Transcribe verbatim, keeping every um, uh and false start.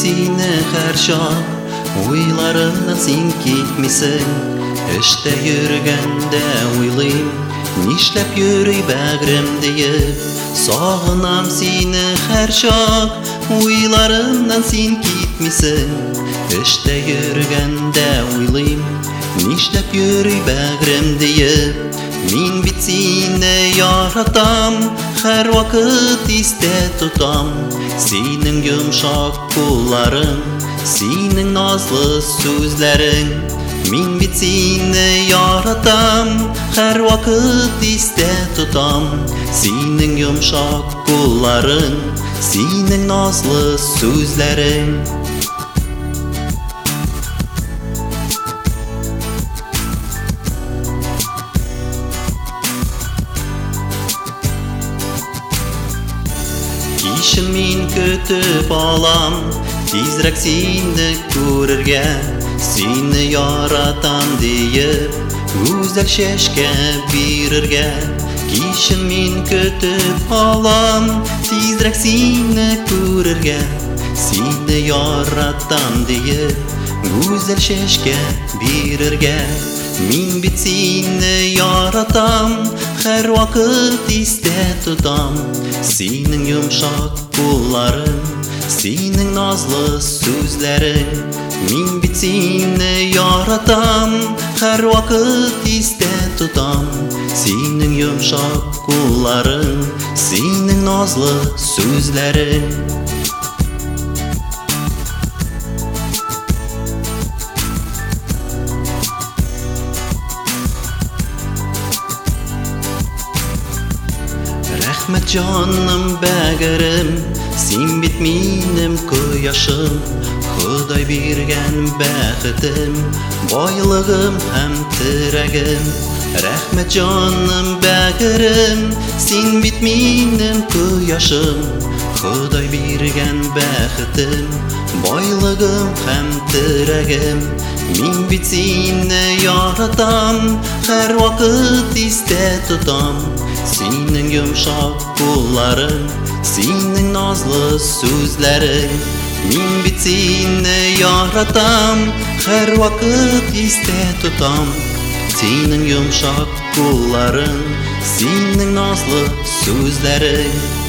seni her şan, uylarımdan sen gitmisin. İşte yürgende uylayım, nişlep yürüy bəgrim deyip. Sağınam seni her şan, uylarımdan sen gitmisin. İşte yürgende uylayım, nişlep yürüy bəgrim deyip. Min bit seni yaratam, her vakit iste tutam. Senin yumşak kulların, senin nazlı sözlerin. Min bit seni yaratam, her vakit iste tutam. Senin yumşak kulların, senin nazlı sözlerin. İşin min kötüp alam, tizrek seni görürge. Seni yaratan deyip, güzel şeşke birirge. İşin min kötüp alam, tizrek seni görürge. Seni yaratan deyip, güzel şeşke birirge. Min bit seni yaratam, her vakit iste tutam. Senin yumşak kulların, senin nazlı sözlerin. Min bit seni yaratam, her vakit iste tutam. Senin yumşak kulların, senin nazlı sözlerin. Rahmet canım bəgrim, sen bit minim koyaşım. Xuday bergen bəxitim, boylığım hem tiregim. Rahmet canım bəgrim, sen bit minim koyaşım. Xuday bergen bəxitim, boylığım hem tiregim. Min bit seni yaratam, her vakit iste tutam. Senin yumşak kulların, senin nazlı sözlerin. Min bit seni yaratam, her vakit iste tutam. Senin yumşak kulların, senin nazlı sözlerin.